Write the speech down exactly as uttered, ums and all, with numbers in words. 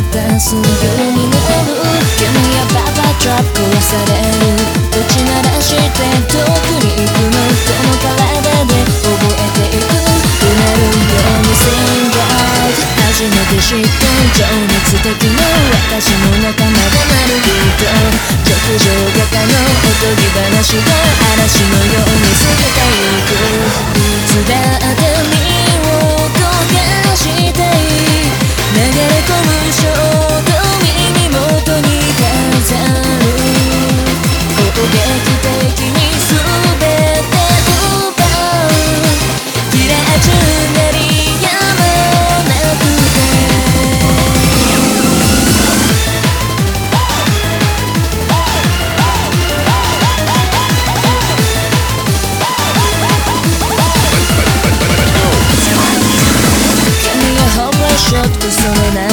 たすぐになる君やババトラップ壊される打ち鳴らして遠くに行くのこの体で覚えていくうなるように Sing out 初めて知った情熱的な私の仲間でなる人極上型のおとぎ話が嵐のように過ぎてゆくいつだって身を焦がしたい流れ込む衝動耳元に飾る攻撃的に全て奪う嫌中なりやまなくて君はホームランショットその名